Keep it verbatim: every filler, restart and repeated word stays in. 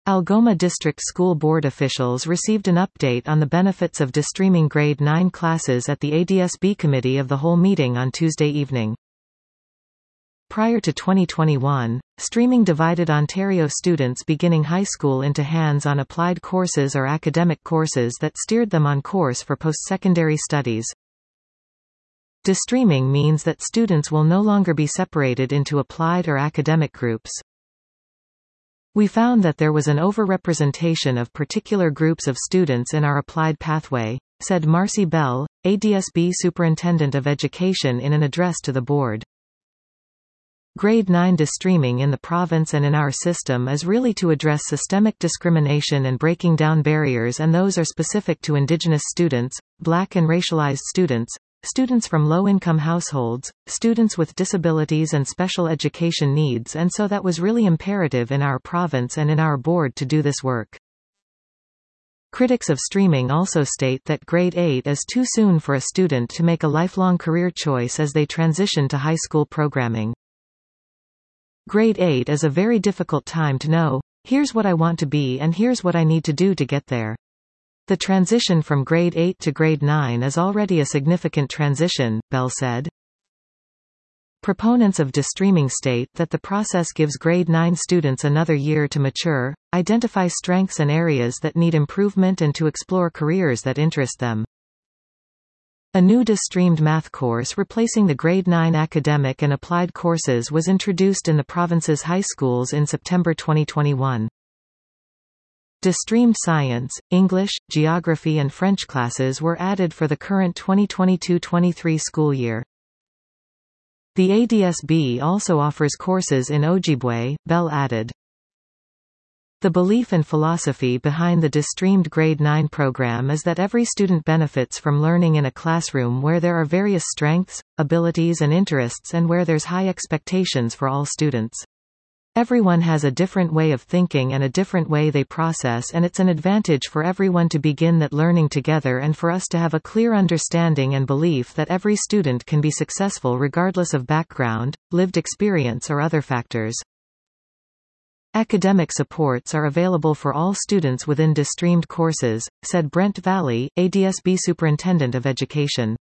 Algoma District School Board officials received an update on the benefits of destreaming grade nine classes at the A D S B Committee of the Whole meeting on Tuesday evening. Prior to twenty twenty-one, streaming divided Ontario students beginning high school into hands-on applied courses or academic courses that steered them on course for post-secondary studies. Destreaming means that students will no longer be separated into applied or academic groups. We found that there was an overrepresentation of particular groups of students in our applied pathway, said Marcy Bell, A D S B Superintendent of Education in an address to the board. Grade nine destreaming in the province and in our system is really to address systemic discrimination and breaking down barriers, and those are specific to Indigenous students, Black and racialized students, students from low-income households, students with disabilities and special education needs, and so that was really imperative in our province and in our board to do this work. Critics of streaming also state that grade eight is too soon for a student to make a lifelong career choice as they transition to high school programming. Grade eight is a very difficult time to know, here's what I want to be and here's what I need to do to get there. The transition from grade eight to grade nine is already a significant transition, Bell said. Proponents of destreaming state that the process gives grade nine students another year to mature, identify strengths and areas that need improvement, and to explore careers that interest them. A new destreamed math course replacing the grade nine academic and applied courses was introduced in the province's high schools in September twenty twenty-one. Destreamed science, English, geography and French classes were added for the current twenty twenty-two twenty-three school year. The A D S B also offers courses in Ojibwe, Bell added. The belief and philosophy behind the destreamed grade nine program is that every student benefits from learning in a classroom where there are various strengths, abilities and interests, and where there's high expectations for all students. Everyone has a different way of thinking and a different way they process, and it's an advantage for everyone to begin that learning together and for us to have a clear understanding and belief that every student can be successful regardless of background, lived experience or other factors. Academic supports are available for all students within destreamed courses, said Brent Valley, A D S B Superintendent of Education.